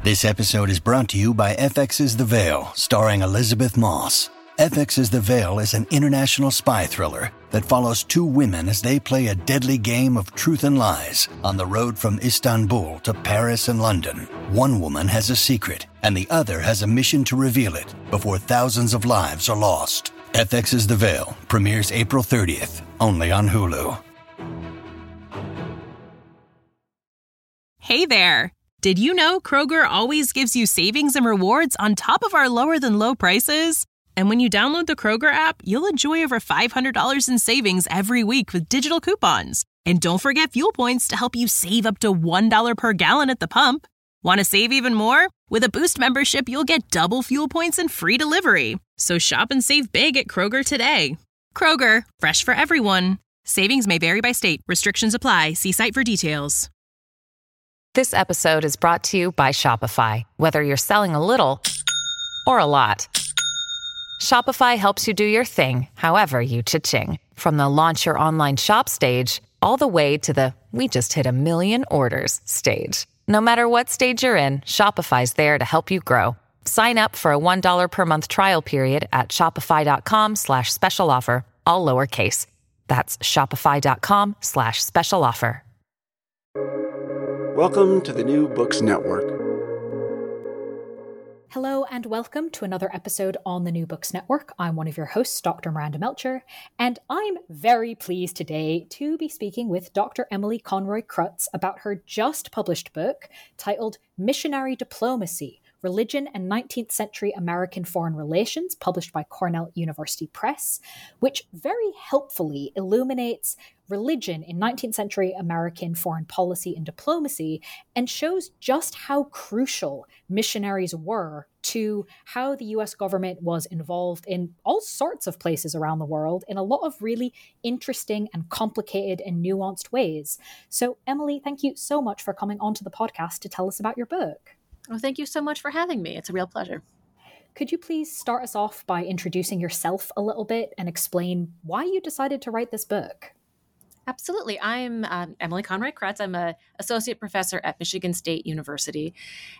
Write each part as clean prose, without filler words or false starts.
This episode is brought to you by FX's The Veil, starring Elizabeth Moss. FX's The Veil is an international spy thriller that follows two women as they play a deadly game of truth and lies on the road from Istanbul to Paris and London. One woman has a secret, and the other has a mission to reveal it before thousands of lives are lost. FX's The Veil premieres April 30th, only on Hulu. Hey there! Did you know Kroger always gives you savings and rewards on top of our lower-than-low prices? And when you download the Kroger app, you'll enjoy over $500 in savings every week with digital coupons. And don't forget fuel points to help you save up to $1 per gallon at the pump. Want to save even more? With a Boost membership, you'll get double fuel points and free delivery. So shop and save big at Kroger today. Kroger, fresh for everyone. Savings may vary by state. Restrictions apply. See site for details. This episode is brought to you by Shopify. Whether you're selling a little or a lot, Shopify helps you do your thing, however you cha-ching. From the launch your online shop stage, all the way to the we just hit 1 million orders stage. No matter what stage you're in, Shopify's there to help you grow. Sign up for a $1 per month trial period at shopify.com/special offer, all lowercase. That's shopify.com/special offer. Welcome to the New Books Network. Hello and welcome to another episode on the New Books Network. I'm one of your hosts, Dr. Miranda Melcher, and I'm very pleased today to be speaking with Dr. Emily Conroy Krutz about her just published book titled Missionary Diplomacy: Religion and 19th Century American Foreign Relations, published by Cornell University Press, which very helpfully illuminates religion in 19th century American foreign policy and diplomacy and shows just how crucial missionaries were to how the US government was involved in all sorts of places around the world in a lot of really interesting and complicated and nuanced ways. So, Emily, thank you so much for coming onto the podcast to tell us about your book. Well, thank you so much for having me. It's a real pleasure. Could you please start us off by introducing yourself a little bit and explain why you decided to write this book? Absolutely. I'm Emily Conroy Krutz. I'm an associate professor at Michigan State University.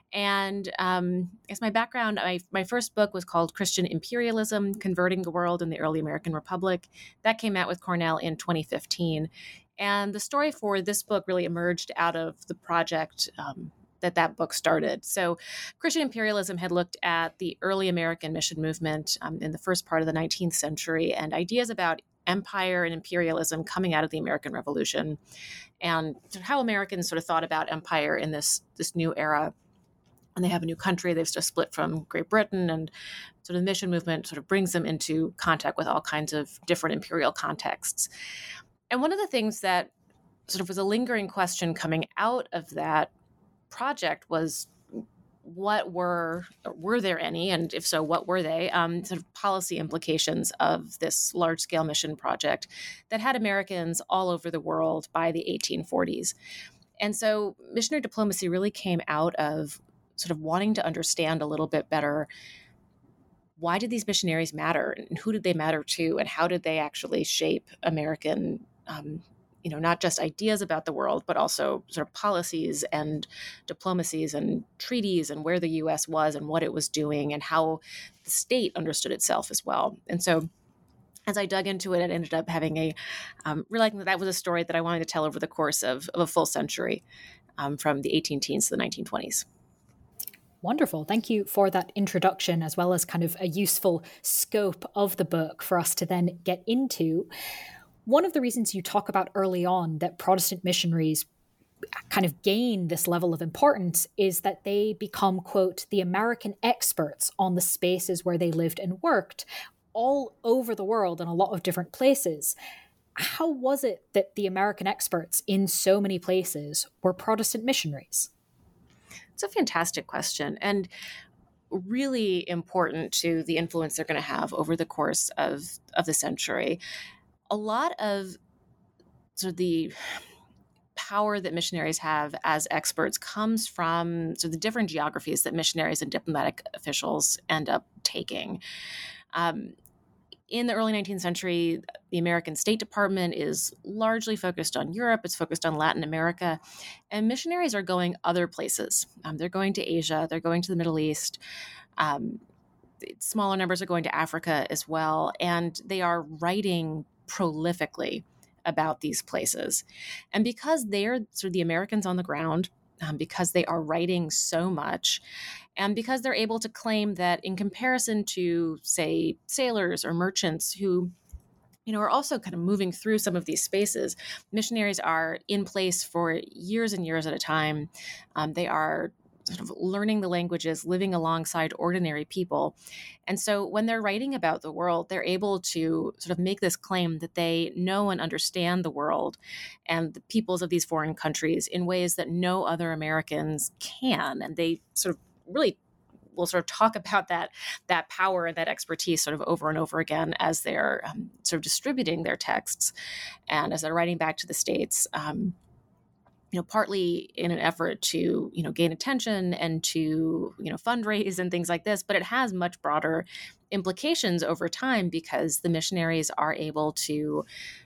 And as my background, my first book was called Christian Imperialism: Converting the World in the Early American Republic. That came out with Cornell in 2015. And the story for this book really emerged out of the project that book started. So Christian imperialism had looked at the early American mission movement in the first part of the 19th century and ideas about empire and imperialism coming out of the American Revolution, and how Americans sort of thought about empire in this new era. And they have a new country. They've just split from Great Britain, and sort of the mission movement sort of brings them into contact with all kinds of different imperial contexts. And one of the things that sort of was a lingering question coming out of that project was, what were there any, and if so, what were they, sort of policy implications of this large-scale mission project that had Americans all over the world by the 1840s. And so missionary diplomacy really came out of sort of wanting to understand a little bit better, why did these missionaries matter, and who did they matter to, and how did they actually shape American not just ideas about the world, but also sort of policies and diplomacies and treaties, and where the U.S. was and what it was doing and how the state understood itself as well. And so as I dug into it, it ended up having realizing that was a story that I wanted to tell over the course of a full century, from the 18 teens to the 1920s. Wonderful. Thank you for that introduction, as well as kind of a useful scope of the book for us to then get into. One of the reasons you talk about early on that Protestant missionaries kind of gain this level of importance is that they become, quote, the American experts on the spaces where they lived and worked all over the world in a lot of different places. How was it that the American experts in so many places were Protestant missionaries? It's a fantastic question, and really important to the influence they're going to have over the course of the century. A lot of sort of the power that missionaries have as experts comes from sort of the different geographies that missionaries and diplomatic officials end up taking. in the early 19th century, the American State Department is largely focused on Europe. It's focused on Latin America. And missionaries are going other places. They're going to Asia. They're going to the Middle East. Smaller numbers are going to Africa as well. And they are writing prolifically about these places. And because they're sort of the Americans on the ground, because they are writing so much, and because they're able to claim that in comparison to, say, sailors or merchants who are also kind of moving through some of these spaces, missionaries are in place for years and years at a time. They are sort of learning the languages, living alongside ordinary people. And so when they're writing about the world, they're able to sort of make this claim that they know and understand the world and the peoples of these foreign countries in ways that no other Americans can. And they sort of really will sort of talk about that power and that expertise sort of over and over again as they're sort of distributing their texts and as they're writing back to the States. Partly in an effort to, gain attention and to, fundraise and things like this, but it has much broader implications over time because the missionaries are able to,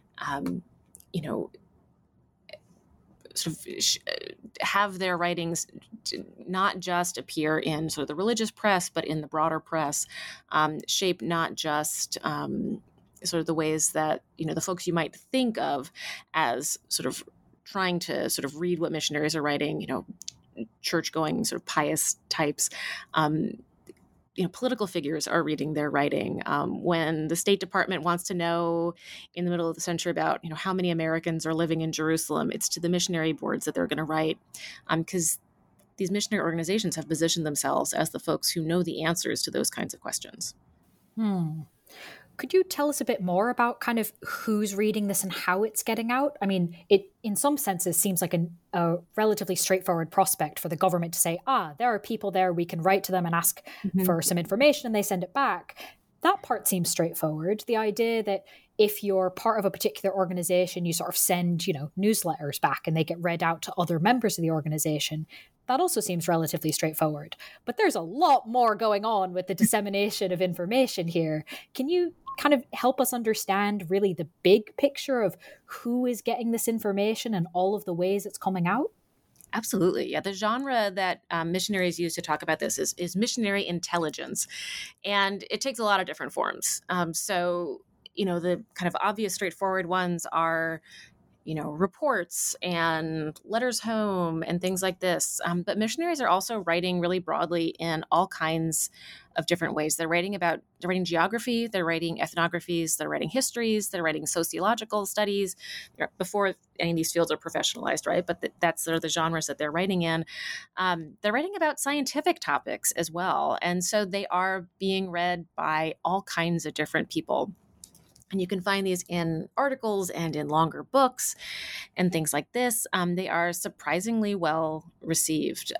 sort of have their writings not just appear in sort of the religious press, but in the broader press, shape not just sort of the ways that, the folks you might think of as sort of trying to sort of read what missionaries are writing, church-going sort of pious types. Political figures are reading their writing. When the State Department wants to know in the middle of the century about, how many Americans are living in Jerusalem, it's to the missionary boards that they're going to write, because these missionary organizations have positioned themselves as the folks who know the answers to those kinds of questions. Could you tell us a bit more about kind of who's reading this and how it's getting out? I mean, it in some senses seems like a relatively straightforward prospect for the government to say, there are people there, we can write to them and ask for some information and they send it back. That part seems straightforward. The idea that if you're part of a particular organization, you sort of send, newsletters back and they get read out to other members of the organization, that also seems relatively straightforward. But there's a lot more going on with the dissemination of information here. Can you kind of help us understand really the big picture of who is getting this information and all of the ways it's coming out? Absolutely. Yeah. The genre that missionaries use to talk about this is missionary intelligence. And it takes a lot of different forms. So, the kind of obvious straightforward ones are, reports and letters home and things like this. But missionaries are also writing really broadly in all kinds of different ways. They're writing geography, they're writing ethnographies, they're writing histories, they're writing sociological studies before any of these fields are professionalized, right? But that's sort of the genres that they're writing in. They're writing about scientific topics as well. And so they are being read by all kinds of different people. And you can find these in articles and in longer books and things like this. They are surprisingly well received.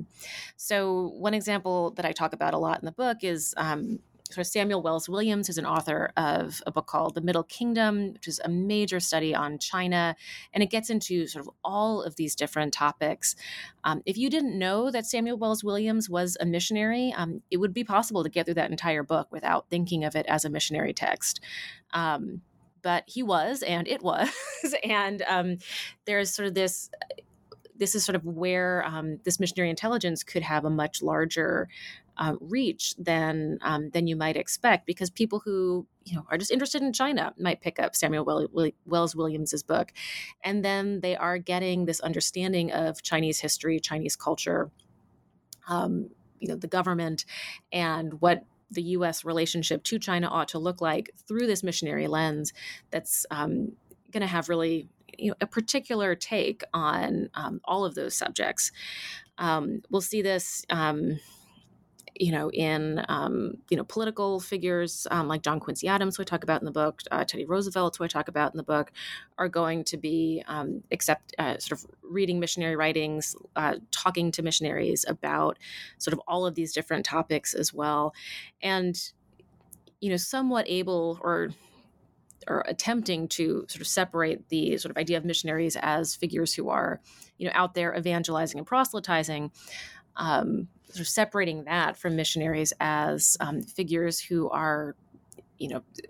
So one example that I talk about a lot in the book is sort of Samuel Wells Williams, who's an author of a book called The Middle Kingdom, which is a major study on China. And it gets into sort of all of these different topics. If you didn't know that Samuel Wells Williams was a missionary, it would be possible to get through that entire book without thinking of it as a missionary text. But he was, and it was. And there's sort of this is sort of where this missionary intelligence could have a much larger reach than you might expect, because people who are just interested in China might pick up Samuel Wells Williams's book, and then they are getting this understanding of Chinese history, Chinese culture, the government, and what the U.S. relationship to China ought to look like through this missionary lens. That's going to have really a particular take on all of those subjects. We'll see this in political figures like John Quincy Adams, who I talk about in the book, Teddy Roosevelt, who I talk about in the book, are going to be sort of reading missionary writings, talking to missionaries about sort of all of these different topics as well, and somewhat able or attempting to sort of separate the sort of idea of missionaries as figures who are out there evangelizing and proselytizing. Sort of separating that from missionaries as figures who are,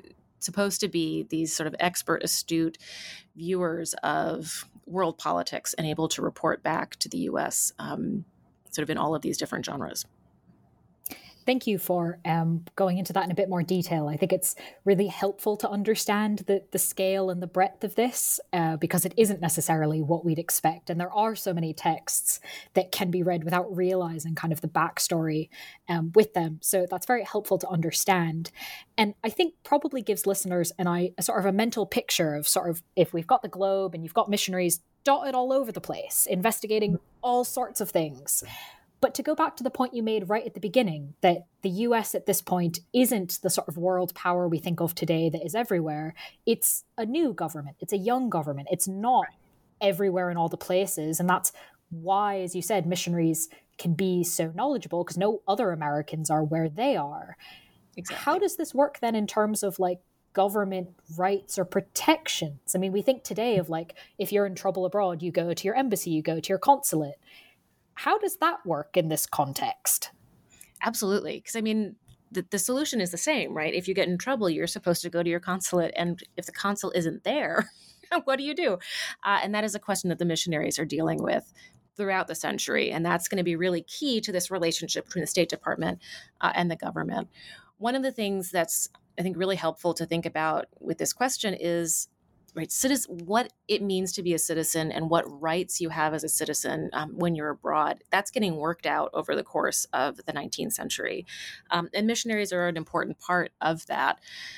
supposed to be these sort of expert, astute viewers of world politics and able to report back to the U.S. Sort of in all of these different genres. Thank you for going into that in a bit more detail. I think it's really helpful to understand the scale and the breadth of this because it isn't necessarily what we'd expect. And there are so many texts that can be read without realizing kind of the backstory with them. So that's very helpful to understand. And I think probably gives listeners a sort of a mental picture of sort of if we've got the globe and you've got missionaries dotted all over the place, investigating all sorts of things. But to go back to the point you made right at the beginning, that the US at this point isn't the sort of world power we think of today that is everywhere. It's a new government. It's a young government. It's not everywhere in all the places. And that's why, as you said, missionaries can be so knowledgeable because no other Americans are where they are. Exactly. How does this work then in terms of like government rights or protections? I mean, we think today of like, if you're in trouble abroad, you go to your embassy, you go to your consulate. How does that work in this context? Absolutely. Because I mean, the solution is the same, right? If you get in trouble, you're supposed to go to your consulate. And if the consul isn't there, what do you do? And that is a question that the missionaries are dealing with throughout the century. And that's going to be really key to this relationship between the State Department and the government. One of the things that's, I think, really helpful to think about with this question is what it means to be a citizen and what rights you have as a citizen when you're abroad. That's getting worked out over the course of the 19th century. And missionaries are an important part of that.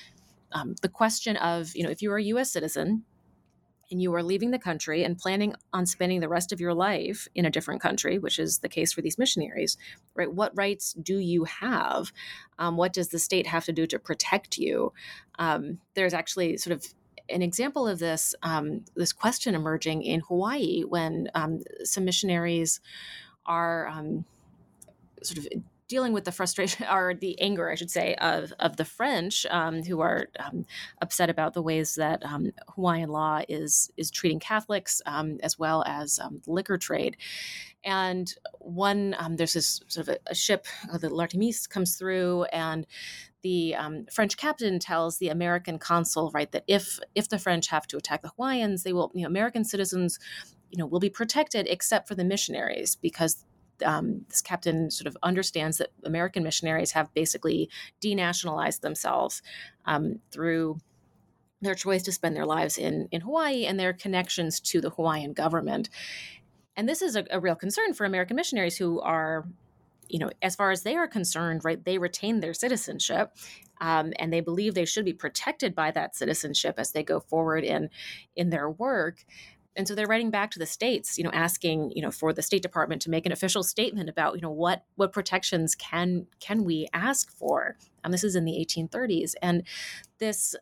The question of, if you are a U.S. citizen and you are leaving the country and planning on spending the rest of your life in a different country, which is the case for these missionaries, right? What rights do you have? What does the state have to do to protect you? There's actually sort of an example of this question emerging in Hawaii when some missionaries are sort of dealing with the frustration or the anger, I should say, of the French who are upset about the ways that Hawaiian law is treating Catholics as well as the liquor trade. And there's this sort of a ship, the L'Artemis, comes through, and the French captain tells the American consul, right, that if the French have to attack the Hawaiians, they will, American citizens, will be protected except for the missionaries, because this captain sort of understands that American missionaries have basically denationalized themselves through their choice to spend their lives in Hawaii and their connections to the Hawaiian government. And this is a real concern for American missionaries who are, as far as they are concerned, right, they retain their citizenship and they believe they should be protected by that citizenship as they go forward in their work. And so they're writing back to the states, asking, for the State Department to make an official statement about, what protections can we ask for? This is in the 1830s. And this,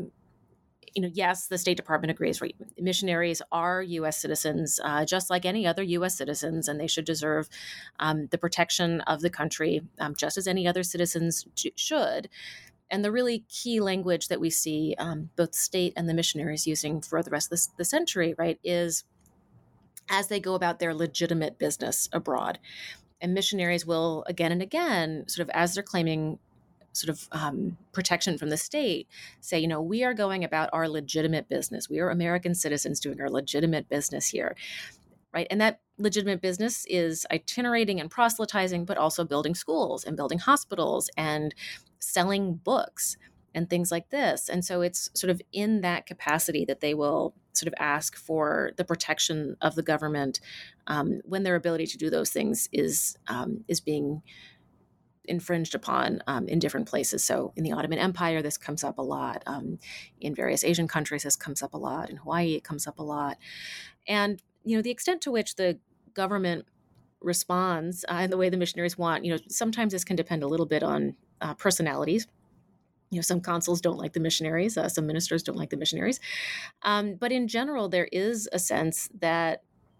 yes, the State Department agrees, right? Missionaries are U.S. citizens, just like any other U.S. citizens, and they should deserve the protection of the country, just as any other citizens should. And the really key language that we see both the state and the missionaries using for the rest of the century, right, is as they go about their legitimate business abroad. And missionaries will, again and again, sort of as they're claiming sort of protection from the state, say, we are going about our legitimate business. We are American citizens doing our legitimate business here, right? And that legitimate business is itinerating and proselytizing, but also building schools and building hospitals and selling books and things like this. And so it's sort of in that capacity that they will sort of ask for the protection of the government when their ability to do those things is being infringed upon in different places. So in the Ottoman Empire, this comes up a lot. In various Asian countries, this comes up a lot. In Hawaii, it comes up a lot. And, the extent to which the government responds in the way the missionaries want, sometimes this can depend a little bit on personalities. Some consuls don't like the missionaries. Some ministers don't like the missionaries. But in general, there is a sense that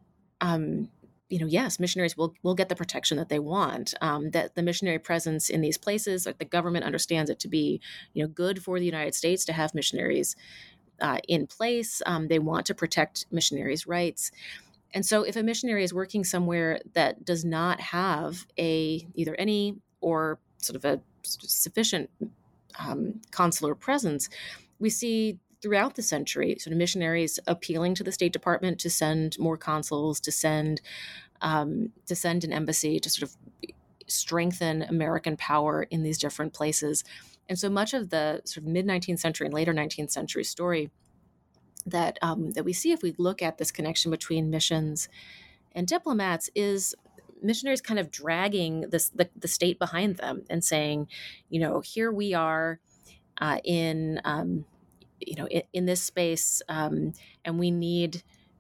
yes, missionaries will get the protection that they want, that the missionary presence in these places, like the government understands it to be, good for the United States to have missionaries in place. They want to protect missionaries' rights. And so if a missionary is working somewhere that does not have either any or sort of a sufficient consular presence, we see throughout the century sort of missionaries appealing to the State Department to send more consuls, to send an embassy, to sort of strengthen American power in these different places. And so much of the sort of mid-19th century and later 19th century story that we see if we look at this connection between missions and diplomats is missionaries kind of dragging the state behind them and saying, here we are in this space, and we need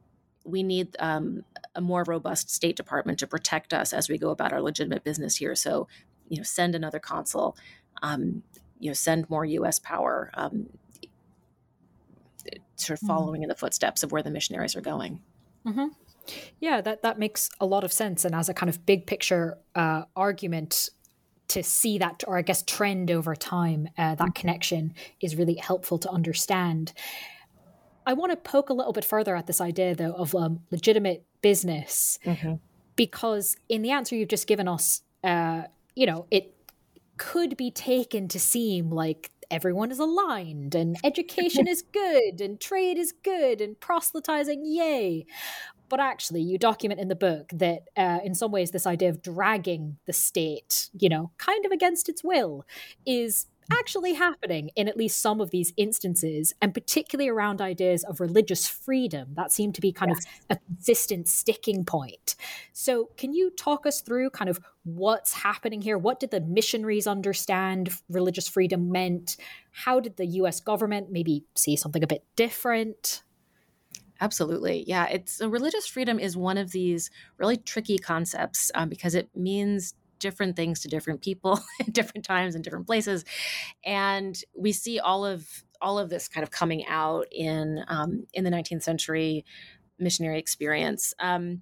a more robust State Department to protect us as we go about our legitimate business here. So, send another consul, send more U.S. power, sort of following in the footsteps of where the missionaries are going. Mm-hmm. Yeah, that makes a lot of sense. And as a kind of big picture argument to see that, or I guess trend over time, that connection is really helpful to understand. I want to poke a little bit further at this idea, though, of legitimate business, because in the answer you've just given us, it could be taken to seem like everyone is aligned and education is good and trade is good and proselytizing, yay. But actually, you document in the book that in some ways this idea of dragging the state, kind of against its will, is actually happening in at least some of these instances, and particularly around ideas of religious freedom. That seemed to be kind of a consistent sticking point. So can you talk us through kind of what's happening here? What did the missionaries understand religious freedom meant? How did the US government maybe see something a bit different? Absolutely. Yeah. Religious freedom is one of these really tricky concepts because it means different things to different people at different times and different places. And we see all of this kind of coming out in the 19th century missionary experience. And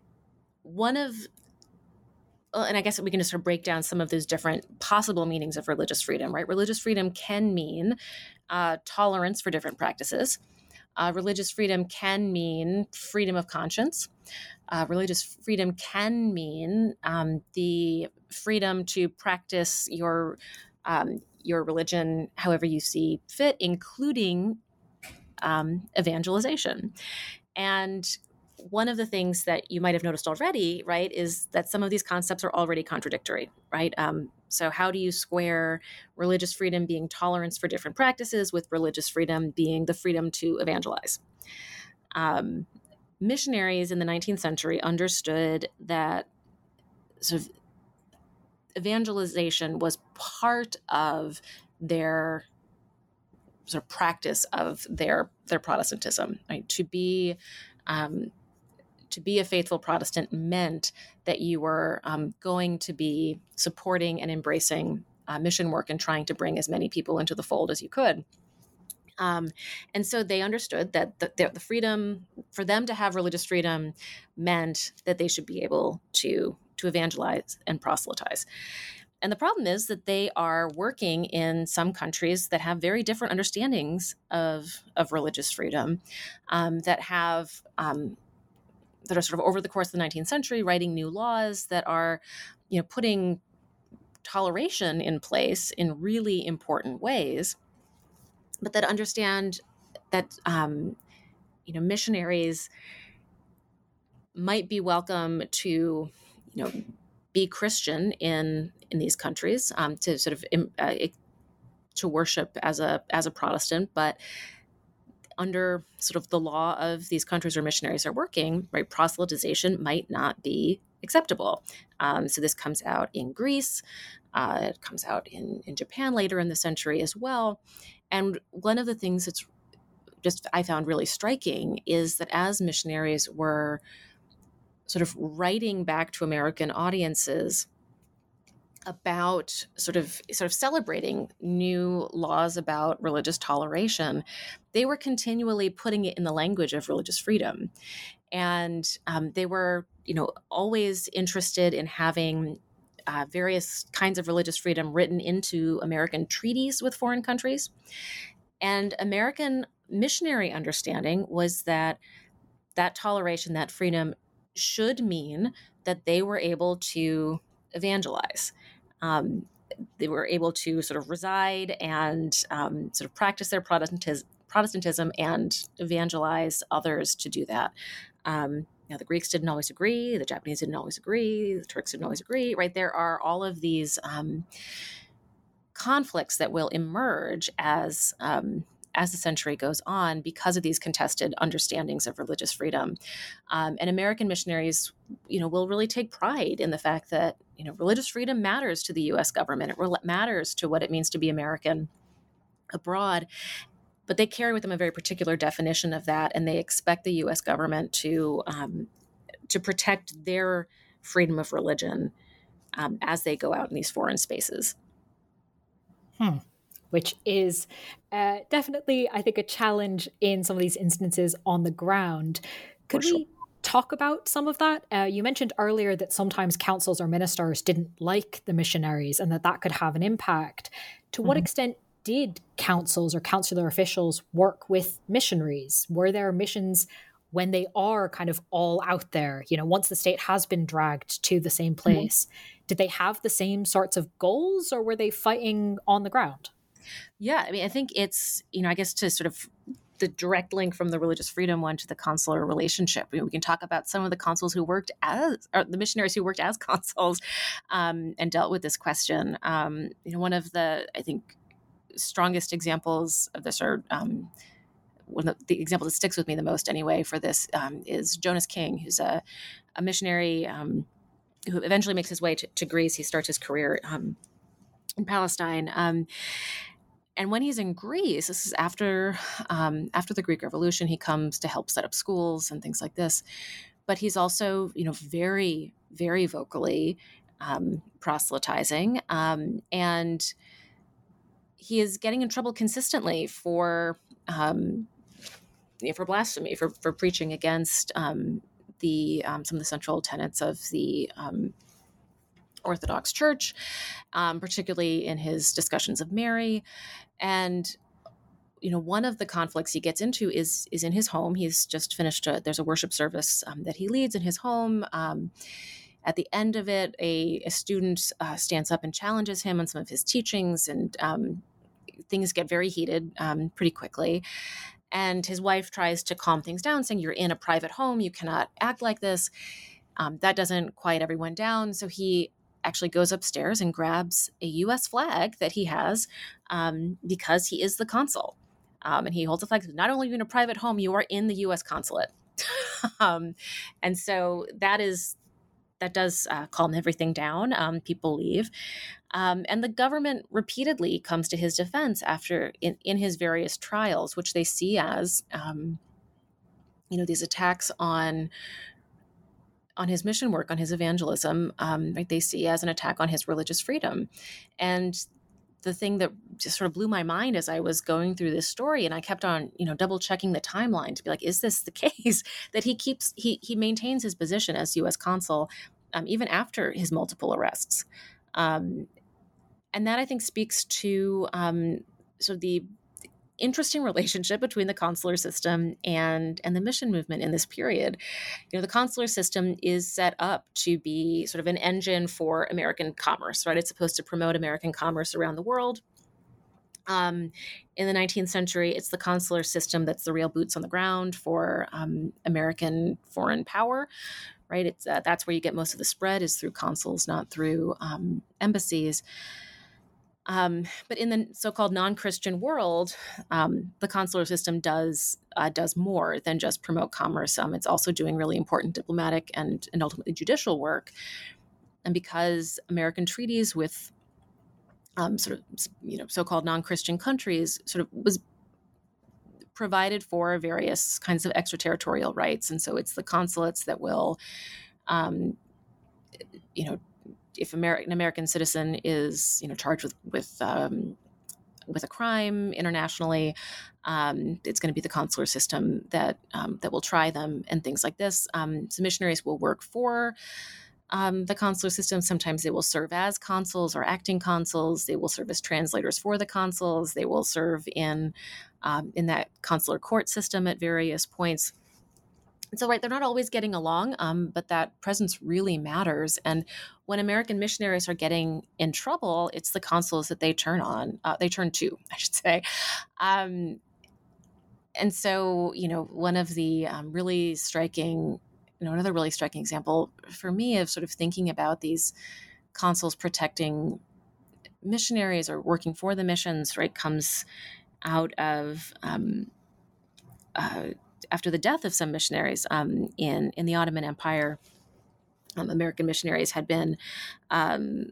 I guess we can just sort of break down some of those different possible meanings of religious freedom, right? Religious freedom can mean tolerance for different practices. Religious freedom can mean freedom of conscience. Religious freedom can mean the freedom to practice your religion however you see fit, including evangelization. And one of the things that you might have noticed already, right, is that some of these concepts are already contradictory, right? So how do you square religious freedom being tolerance for different practices with religious freedom being the freedom to evangelize? Missionaries in the 19th century understood that sort of evangelization was part of their sort of practice of their Protestantism, right? To be a faithful Protestant meant that you were going to be supporting and embracing mission work and trying to bring as many people into the fold as you could. And so they understood that the freedom for them to have religious freedom meant that they should be able to evangelize and proselytize. And the problem is that they are working in some countries that have very different understandings of religious freedom, that are sort of over the course of the 19th century writing new laws that are, putting toleration in place in really important ways, but that understand that, missionaries might be welcome to, be Christian in these countries, to sort of to worship as a Protestant, but under sort of the law of these countries where missionaries are working, right, proselytization might not be acceptable. So this comes out in Greece. It comes out in Japan later in the century as well. And one of the things that's just I found really striking is that as missionaries were sort of writing back to American audiences about sort of celebrating new laws about religious toleration, they were continually putting it in the language of religious freedom. And they were, always interested in having various kinds of religious freedom written into American treaties with foreign countries. And American missionary understanding was that toleration, that freedom should mean that they were able to evangelize. they were able to sort of reside and sort of practice their Protestantism and evangelize others to do that. The Greeks didn't always agree, the Japanese didn't always agree, the Turks didn't always agree, right? There are all of these conflicts that will emerge as the century goes on because of these contested understandings of religious freedom. And American missionaries, will really take pride in the fact that, religious freedom matters to the U.S. government. It matters to what it means to be American abroad. But they carry with them a very particular definition of that, and they expect the U.S. government to protect their freedom of religion as they go out in these foreign spaces. Which is definitely, I think, a challenge in some of these instances on the ground. Could we talk about some of that? You mentioned earlier that sometimes councils or ministers didn't like the missionaries and that could have an impact. To what extent did councils or consular officials work with missionaries? Were there missions when they are kind of all out there, once the state has been dragged to the same place? Did they have the same sorts of goals, or were they fighting on the ground? Yeah, I mean, I think it's, I guess to sort of the direct link from the religious freedom one to the consular relationship. We can talk about some of the consuls who worked or the missionaries who worked as consuls and dealt with this question. One of the, I think, strongest examples of this, or one of the example that sticks with me the most anyway for this is Jonas King, who's a missionary who eventually makes his way to Greece. He starts his career in Palestine. And when he's in Greece, this is after the Greek Revolution, he comes to help set up schools and things like this. But he's also, very, very vocally proselytizing. And he is getting in trouble consistently for blasphemy, for preaching against some of the central tenets of the Orthodox Church, particularly in his discussions of Mary. And, one of the conflicts he gets into is in his home. He's just finished there's a worship service that he leads in his home. At the end of it, a student stands up and challenges him on some of his teachings, and things get very heated pretty quickly. And his wife tries to calm things down, saying, "You're in a private home. You cannot act like this." That doesn't quiet everyone down. So he actually goes upstairs and grabs a U.S. flag that he has because he is the consul. And he holds the flag. Not only are you in a private home, you are in the U.S. consulate. And so that does calm everything down. People leave. And the government repeatedly comes to his defense after in his various trials, which they see as, these attacks on his mission work, on his evangelism, right? They see as an attack on his religious freedom. And the thing that just sort of blew my mind as I was going through this story, and I kept on, double checking the timeline to be like, is this the case that he maintains his position as U.S. consul even after his multiple arrests? And that, I think, speaks to sort of the interesting relationship between the consular system and the mission movement in this period. The consular system is set up to be sort of an engine for American commerce, right? It's supposed to promote American commerce around the world. In the 19th century, it's the consular system that's the real boots on the ground for American foreign power, right? It's that's where you get most of the spread, is through consuls, not through embassies. But in the so-called non-Christian world, the consular system does more than just promote commerce. It's also doing really important diplomatic and ultimately judicial work. And because American treaties with so-called non-Christian countries sort of was provided for various kinds of extraterritorial rights, and so it's the consulates that will, if an American citizen is, charged with a crime internationally, it's going to be the consular system that will try them and things like this. So missionaries will work for the consular system. Sometimes they will serve as consuls or acting consuls. They will serve as translators for the consuls. They will serve in that consular court system at various points. So, right, they're not always getting along, but that presence really matters. And when American missionaries are getting in trouble, it's the consuls that they turn to, I should say. Um, and so, one of the really striking, another really striking example for me of sort of thinking about these consuls protecting missionaries or working for the missions, right, comes out of after the death of some missionaries in the Ottoman Empire. American missionaries had been in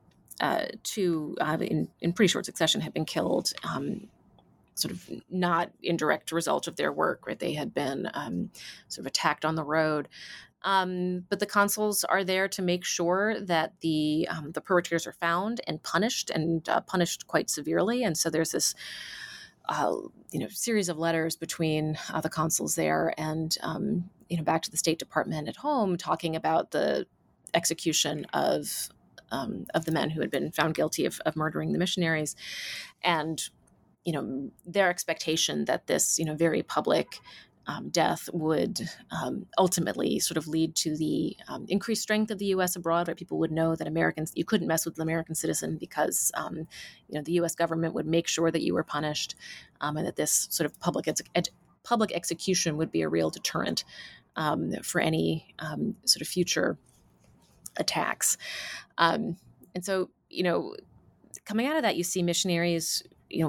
pretty short succession had been killed, sort of not in direct result of their work, right? They had been sort of attacked on the road. But the consuls are there to make sure that the perpetrators are found and punished quite severely. And so there's this series of letters between the consuls there and back to the State Department at home, talking about the execution of the men who had been found guilty of murdering the missionaries, and their expectation that this very public death would ultimately sort of lead to the increased strength of the U.S. abroad, where people would know that you couldn't mess with an American citizen because the U.S. government would make sure that you were punished, and that this sort of public execution would be a real deterrent for any sort of future attacks. And so, coming out of that, you see missionaries,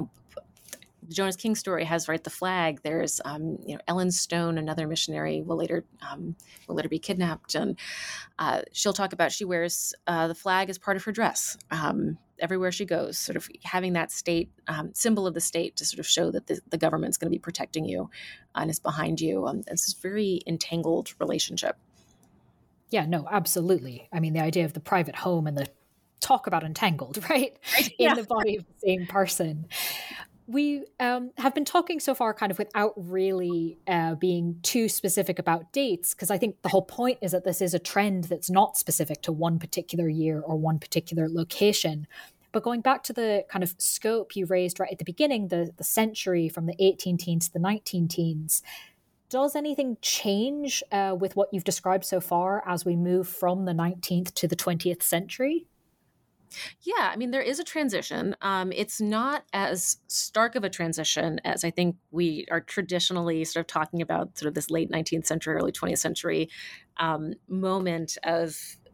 the Jonas King story has, right, the flag. There's, Ellen Stone, another missionary, will later be kidnapped, and she'll talk about she wears the flag as part of her dress everywhere she goes, sort of having that state symbol of the state to sort of show that the government's going to be protecting you and is behind you. It's this very entangled relationship. Yeah, no, absolutely. I mean, the idea of the private home and the talk about entangled, right? Yeah. In the body of the same person. We have been talking so far kind of without really being too specific about dates, because I think the whole point is that this is a trend that's not specific to one particular year or one particular location. But going back to the kind of scope you raised right at the beginning, the century from the 18 teens to the 19 teens, does anything change with what you've described so far as we move from the 19th to the 20th century? Yeah, I mean, there is a transition. It's not as stark of a transition as I think we are traditionally sort of talking about, sort of this late 19th century, early 20th century moment of,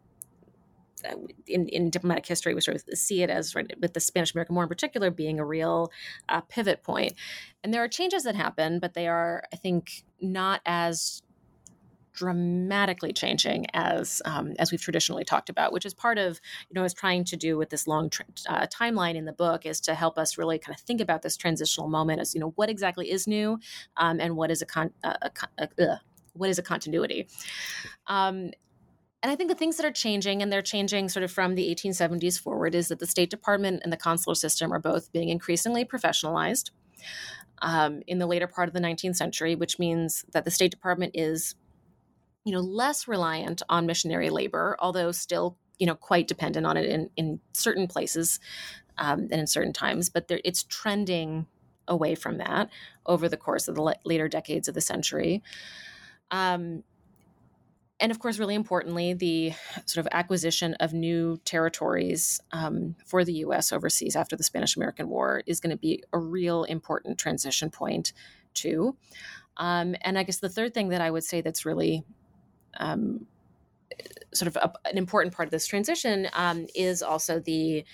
in diplomatic history, we sort of see it as, right, with the Spanish-American War in particular, being a real pivot point. And there are changes that happen, but they are, I think, not as dramatically changing as we've traditionally talked about, which is part of, is trying to do with this long timeline in the book, is to help us really kind of think about this transitional moment as, what exactly is new, and what is a continuity. And I think the things that are changing, and they're changing sort of from the 1870s forward, is that the State Department and the consular system are both being increasingly professionalized in the later part of the 19th century, which means that the State Department is less reliant on missionary labor, although still, quite dependent on it in certain places and in certain times. But it's trending away from that over the course of the later decades of the century. And of course, really importantly, the sort of acquisition of new territories for the U.S. overseas after the Spanish-American War is going to be a real important transition point too. And I guess the third thing that I would say that's really sort of an important part of this transition is also the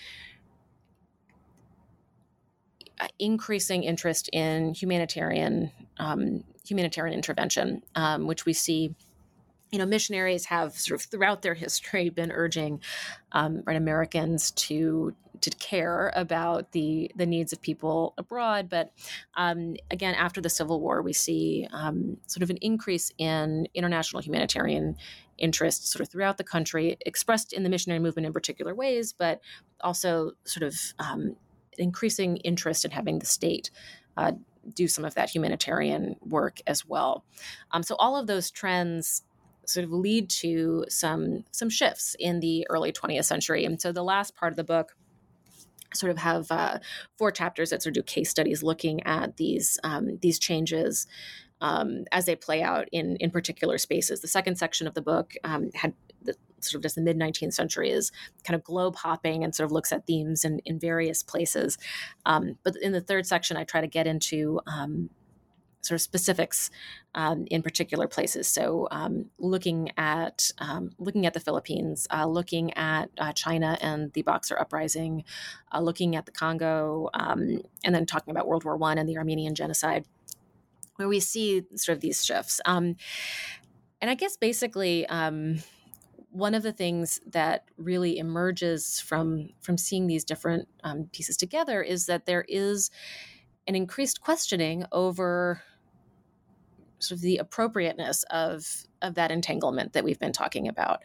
increasing interest in humanitarian intervention, which we see. Missionaries have sort of throughout their history been urging Americans to care about the needs of people abroad. But again, after the Civil War, we see sort of an increase in international humanitarian interest sort of throughout the country, expressed in the missionary movement in particular ways, but also sort of increasing interest in having the state do some of that humanitarian work as well. So all of those trends sort of lead to some shifts in the early 20th century. And so the last part of the book sort of have 4 chapters that sort of do case studies looking at these changes as they play out in particular spaces. The second section of the book had sort of just the mid-19th century is kind of globe hopping and sort of looks at themes in various places. But in the third section, I try to get into sort of specifics in particular places. So looking at the Philippines, looking at China and the Boxer Uprising, looking at the Congo, and then talking about World War I and the Armenian genocide, where we see sort of these shifts. And I guess basically one of the things that really emerges from seeing these different pieces together is that there is an increased questioning over sort of the appropriateness of that entanglement that we've been talking about.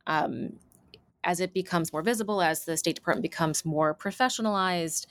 As it becomes more visible, as the State Department becomes more professionalized,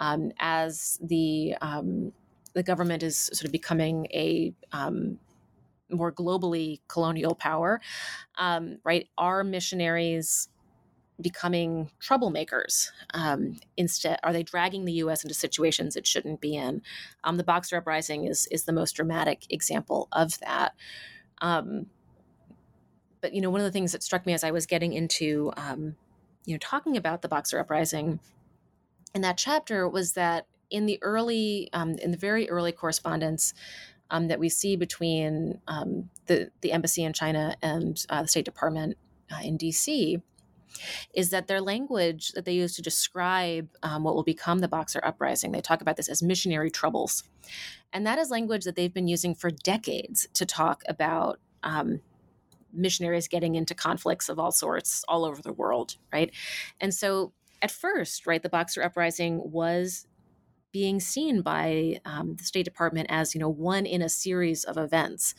as the government is sort of becoming a more globally colonial power, right? Are missionaries becoming troublemakers? Instead, are they dragging the U.S. into situations it shouldn't be in? The Boxer Uprising is the most dramatic example of that. But one of the things that struck me as I was getting into, talking about the Boxer Uprising in that chapter was that in the very early correspondence that we see between the embassy in China and the State Department in D.C., is that their language that they use to describe what will become the Boxer Uprising, they talk about this as missionary troubles. And that is language that they've been using for decades to talk about missionaries getting into conflicts of all sorts all over the world, right? And so at first, right, the Boxer Uprising was being seen by the State Department as, one in a series of events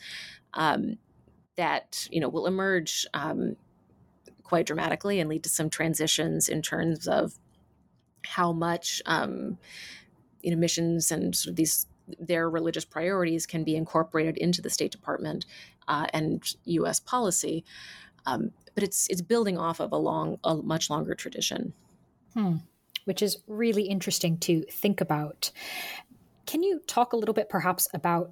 that, will emerge quite dramatically and lead to some transitions in terms of how much, missions and sort of their religious priorities can be incorporated into the State Department and U.S. policy. But it's building off of a much longer tradition. Which is really interesting to think about. Can you talk a little bit perhaps about,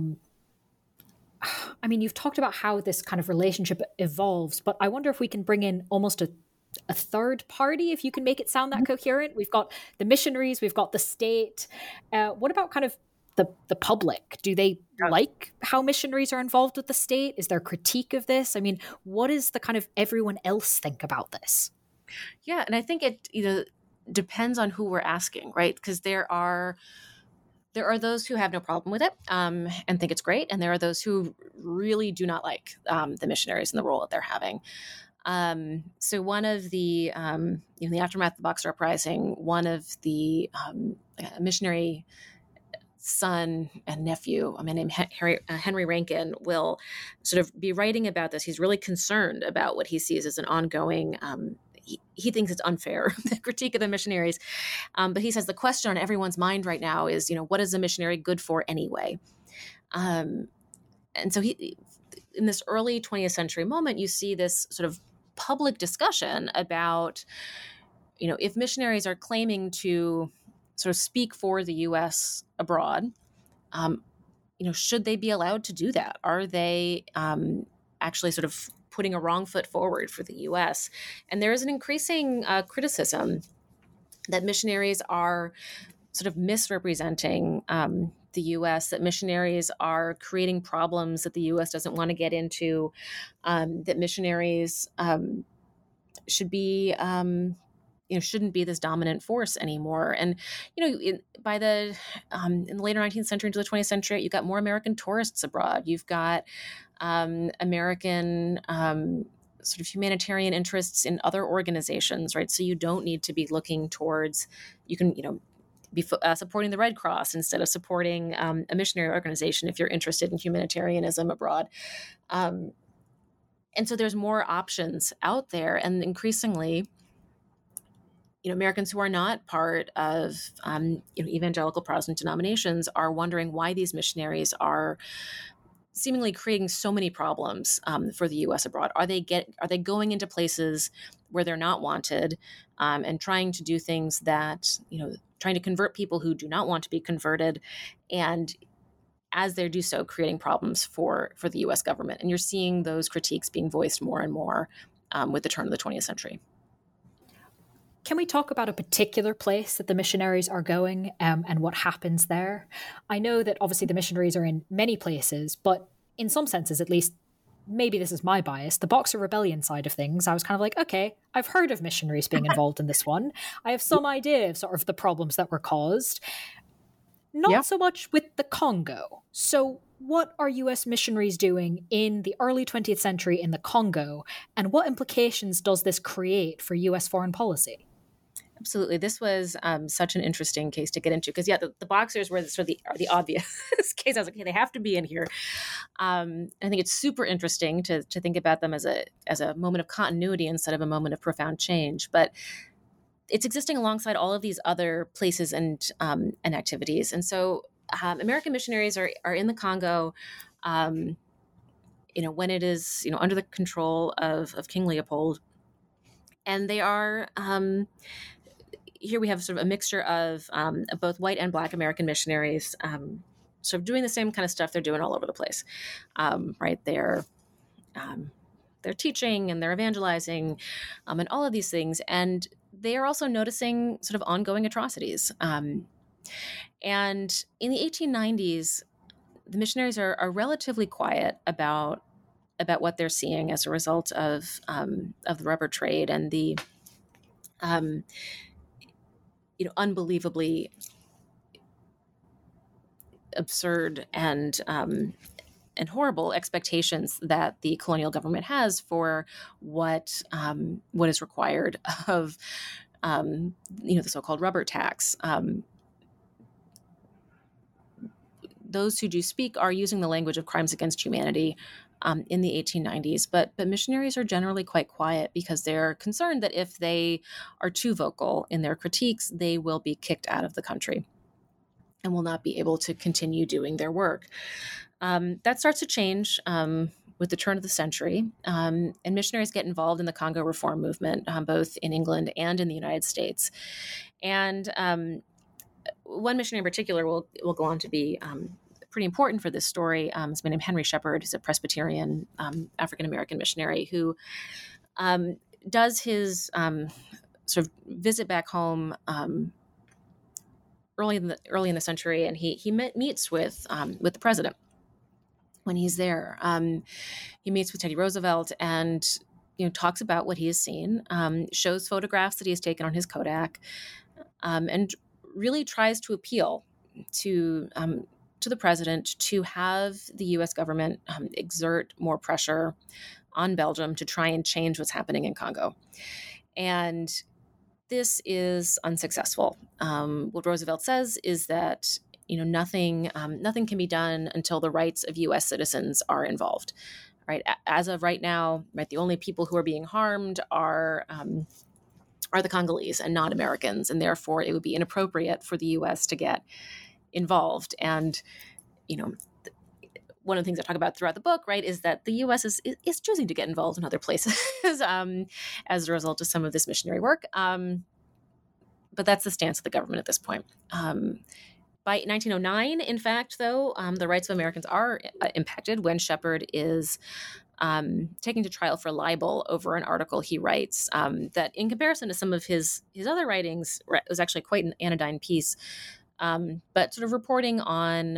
you've talked about how this kind of relationship evolves, but I wonder if we can bring in almost a third party, if you can make it sound that coherent. We've got the missionaries, we've got the state. What about kind of the public? Do they like how missionaries are involved with the state? Is there critique of this? What does the kind of everyone else think about this? Yeah, and I think it depends on who we're asking, right? Because there are those who have no problem with it and think it's great, and there are those who really do not like the missionaries and the role that they're having. So one of the in the aftermath of the Boxer Uprising, one of the missionary son and nephew, a man named Henry Rankin, will sort of be writing about this. He's really concerned about what he sees as an ongoing. He thinks it's unfair, the critique of the missionaries. But he says the question on everyone's mind right now is, what is a missionary good for anyway? And so in this early 20th century moment, you see this sort of public discussion about, if missionaries are claiming to sort of speak for the U.S. abroad, should they be allowed to do that? Are they actually sort of putting a wrong foot forward for the U.S.? And there is an increasing criticism that missionaries are sort of misrepresenting the U.S., that missionaries are creating problems that the U.S. doesn't want to get into, that missionaries should be shouldn't be this dominant force anymore. And, in the later 19th century into the 20th century, you've got more American tourists abroad. You've got American sort of humanitarian interests in other organizations, right? So you don't need to be looking towards, you can, be supporting the Red Cross instead of supporting a missionary organization if you're interested in humanitarianism abroad. And so there's more options out there. And increasingly, Americans who are not part of evangelical Protestant denominations are wondering why these missionaries are seemingly creating so many problems for the U.S. abroad. Are they going into places where they're not wanted and trying to do things that, trying to convert people who do not want to be converted, and as they do so, creating problems for the U.S. government. And you're seeing those critiques being voiced more and more with the turn of the 20th century. Can we talk about a particular place that the missionaries are going and what happens there? I know that obviously the missionaries are in many places, but in some senses, at least, maybe this is my bias, the Boxer Rebellion side of things, I was kind of like, okay, I've heard of missionaries being involved in this one. I have some idea of sort of the problems that were caused. Not so much with the Congo. So what are US missionaries doing in the early 20th century in the Congo, and what implications does this create for US foreign policy? Absolutely. This was such an interesting case to get into because, the Boxers were sort of the obvious case. I was like, hey, they have to be in here. I think it's super interesting to think about them as a moment of continuity instead of a moment of profound change. But it's existing alongside all of these other places and activities. And so American missionaries are in the Congo, when it is, under the control of King Leopold. And they are... here we have sort of a mixture of both white and Black American missionaries sort of doing the same kind of stuff they're doing all over the place, right? They're teaching and they're evangelizing and all of these things. And they are also noticing sort of ongoing atrocities. And in the 1890s, the missionaries are relatively quiet about what they're seeing as a result of the rubber trade and the unbelievably absurd and horrible expectations that the colonial government has for what is required of the so-called rubber tax. Those who do speak are using the language of crimes against humanity in the 1890s, but missionaries are generally quite quiet because they're concerned that if they are too vocal in their critiques, they will be kicked out of the country and will not be able to continue doing their work. That starts to change with the turn of the century, and missionaries get involved in the Congo reform movement, both in England and in the United States. And one missionary in particular will go on to be pretty important for this story. Is named Henry Shepherd. He's a Presbyterian African-American missionary who does his sort of visit back home early in the century, and he meets with the president when he's there. He meets with Teddy Roosevelt and talks about what he has seen, shows photographs that he has taken on his Kodak, and really tries to appeal to the president to have the U.S. government exert more pressure on Belgium to try and change what's happening in Congo. And this is unsuccessful. What Roosevelt says is that nothing can be done until the rights of U.S. citizens are involved. Right, as of right now, right, the only people who are being harmed are the Congolese and not Americans, and therefore it would be inappropriate for the U.S. to get involved. And one of the things I talk about throughout the book, right, is that the U.S. is choosing to get involved in other places as a result of some of this missionary work. But that's the stance of the government at this point. By 1909, in fact, though, the rights of Americans are impacted when Shepherd is taken to trial for libel over an article he writes that, in comparison to some of his other writings, was actually quite an anodyne piece, but sort of reporting on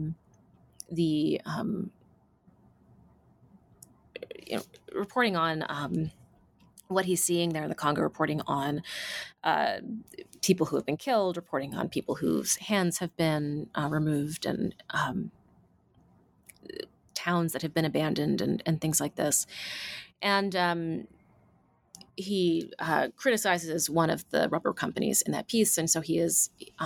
what he's seeing there in the Congo, reporting on people who have been killed, reporting on people whose hands have been removed, and towns that have been abandoned, and things like this. And he criticizes one of the rubber companies in that piece, and so he is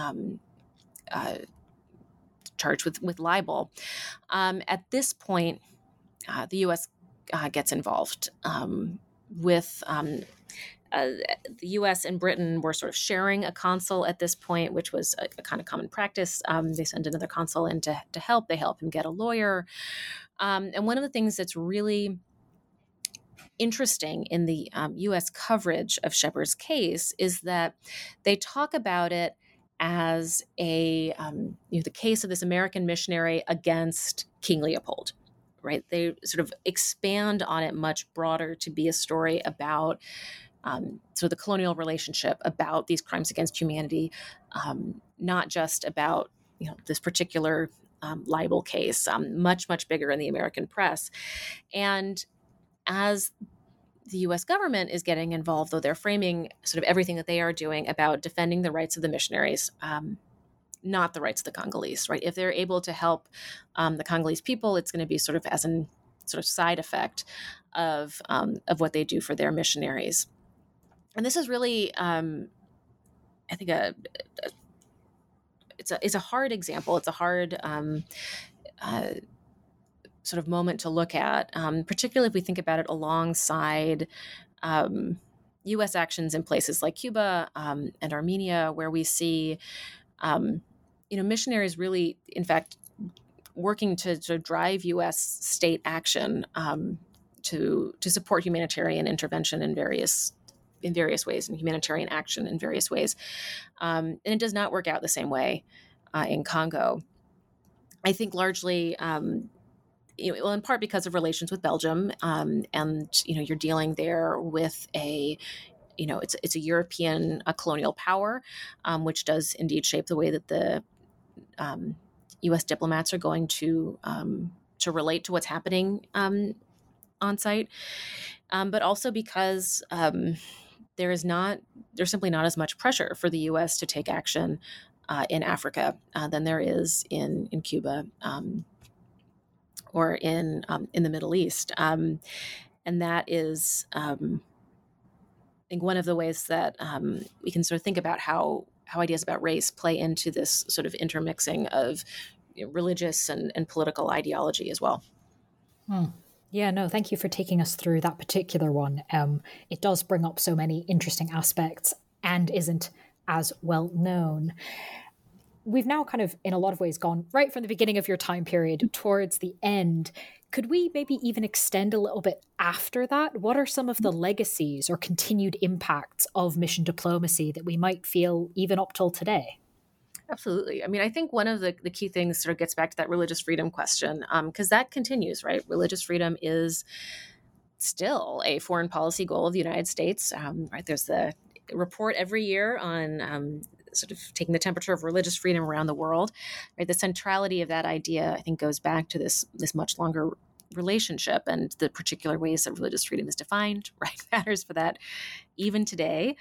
charged with libel. At this point, the U.S. Gets involved with the U.S. and Britain were sort of sharing a consul at this point, which was a kind of common practice. They send another consul in to help. They help him get a lawyer. And one of the things that's really interesting in the U.S. coverage of Shepherd's case is that they talk about it as the case of this American missionary against King Leopold, right? They sort of expand on it much broader to be a story about the colonial relationship, about these crimes against humanity, not just about this particular libel case, much, much bigger in the American press. And as the U.S. government is getting involved, though, they're framing sort of everything that they are doing about defending the rights of the missionaries, not the rights of the Congolese, right? If they're able to help the Congolese people, it's going to be sort of as an sort of side effect of what they do for their missionaries. And this is really, I think, it's a hard example. It's a hard sort of moment to look at, particularly if we think about it alongside U.S. actions in places like Cuba and Armenia, where we see, missionaries really, in fact, working to sort of drive U.S. state action to support humanitarian intervention in various ways, and humanitarian action in various ways. And it does not work out the same way in Congo. I think largely, in part because of relations with Belgium, and you're dealing there with it's a European colonial power, which does indeed shape the way that the U.S. diplomats are going to relate to what's happening on site, but also because there's simply not as much pressure for the U.S. to take action in Africa than there is in Cuba or in the Middle East, and that is, I think, one of the ways that we can sort of think about how ideas about race play into this sort of intermixing of religious and political ideology as well. Yeah, no, thank you for taking us through that particular one. It does bring up so many interesting aspects and isn't as well known. We've now kind of, in a lot of ways, gone right from the beginning of your time period towards the end. Could we maybe even extend a little bit after that? What are some of the legacies or continued impacts of mission diplomacy that we might feel even up till today? Absolutely. I mean, I think one of the key things sort of gets back to that religious freedom question, because that continues, right? Religious freedom is still a foreign policy goal of the United States, right? There's the report every year on sort of taking the temperature of religious freedom around the world, right? The centrality of that idea, I think, goes back to this much longer relationship and the particular ways that religious freedom is defined, right? Matters for that even today.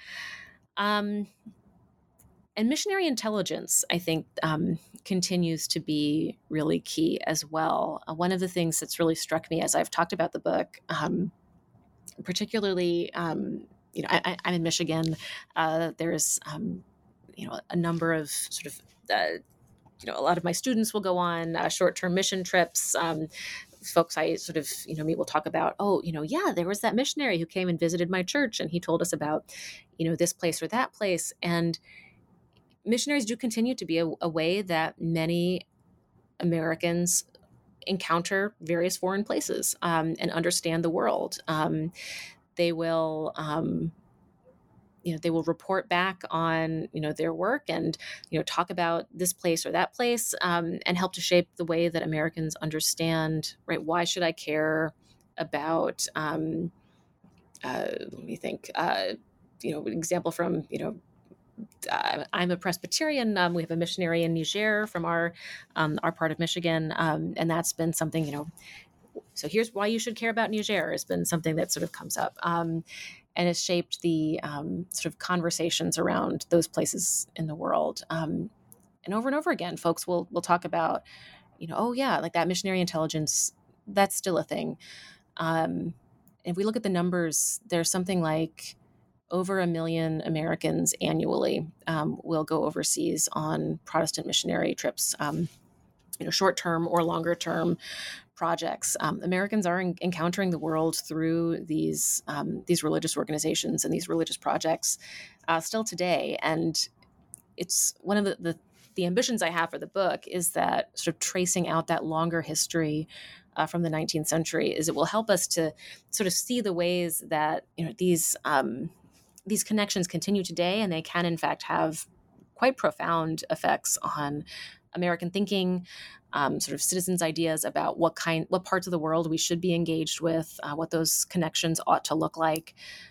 And missionary intelligence, I think, continues to be really key as well. One of the things that's really struck me as I've talked about the book, particularly, I'm in Michigan. There's, a number of sort of, a lot of my students will go on short-term mission trips. Folks I sort of, meet will talk about, there was that missionary who came and visited my church, and he told us about, this place or that place. And missionaries do continue to be a way that many Americans encounter various foreign places and understand the world. They will, they will report back on, their work and, talk about this place or that place and help to shape the way that Americans understand, right? Why should I care about, let me think, an example from, I'm a Presbyterian. We have a missionary in Niger from our part of Michigan, and that's been something. So here's why you should care about Niger. Has been something that sort of comes up, and has shaped the sort of conversations around those places in the world. And over again, folks will talk about, like that missionary intelligence. That's still a thing. If we look at the numbers, there's something like over 1 million Americans annually will go overseas on Protestant missionary trips, short-term or longer-term projects. Americans are encountering the world through these religious organizations and these religious projects still today. And it's one of the ambitions I have for the book is that sort of tracing out that longer history from the 19th century is it will help us to sort of see the ways that these connections continue today, and they can in fact have quite profound effects on American thinking, sort of citizens' ideas about what parts of the world we should be engaged with, what those connections ought to look like.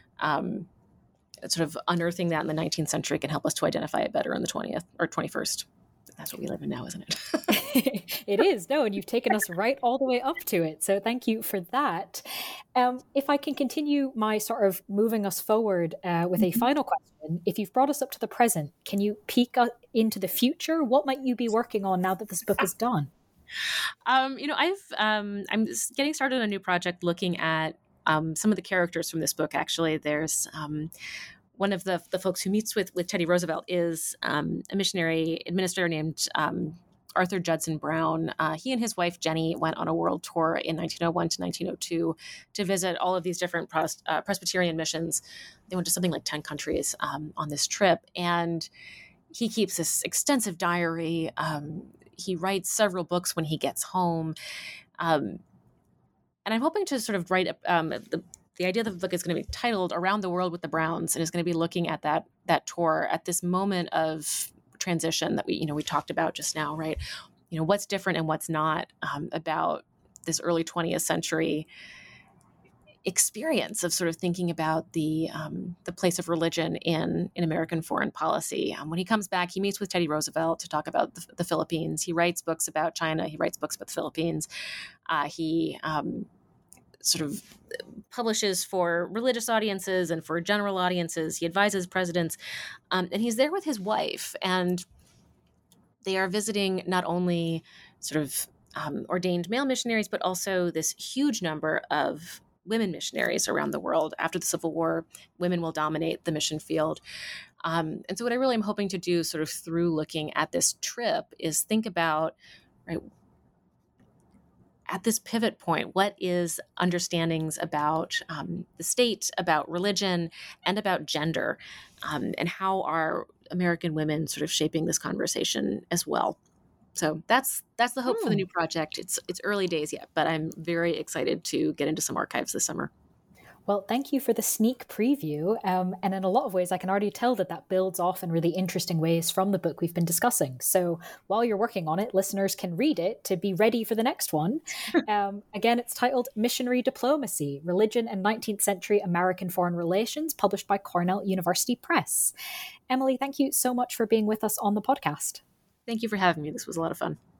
Sort of unearthing that in the 19th century can help us to identify it better in the 20th or 21st. That's what we live in now, isn't it? It is. No, and you've taken us right all the way up to it. So thank you for that. If I can continue my sort of moving us forward with a final question, if you've brought us up to the present, can you peek into the future? What might you be working on now that this book is done? I'm getting started on a new project looking at some of the characters from this book. Actually, there's one of the folks who meets with Teddy Roosevelt is a missionary administrator named Arthur Judson Brown. He and his wife Jenny went on a world tour in 1901 to 1902 to visit all of these different Presbyterian missions. They went to something like 10 countries on this trip, and he keeps this extensive diary. He writes several books when he gets home. And I'm hoping to sort of write the idea that the book is going to be titled Around the World with the Browns, and is going to be looking at that tour at this moment of transition that we talked about just now, right? What's different and what's not about this early 20th century experience of sort of thinking about the place of religion in American foreign policy. When he comes back, he meets with Teddy Roosevelt to talk about the Philippines. He writes books about China. He writes books about the Philippines. He sort of publishes for religious audiences and for general audiences. He advises presidents, and he's there with his wife, and they are visiting not only sort of ordained male missionaries, but also this huge number of women missionaries around the world. After the Civil War, women will dominate the mission field. And so what I really am hoping to do sort of through looking at this trip is think about, right, at this pivot point, what is understandings about the state, about religion, and about gender, and how are American women sort of shaping this conversation as well? So that's the hope for the new project. It's early days yet, but I'm very excited to get into some archives this summer. Well, thank you for the sneak preview. And in a lot of ways, I can already tell that builds off in really interesting ways from the book we've been discussing. So while you're working on it, listeners can read it to be ready for the next one. Again, it's titled Missionary Diplomacy, Religion and 19th Century American Foreign Relations, published by Cornell University Press. Emily, thank you so much for being with us on the podcast. Thank you for having me. This was a lot of fun.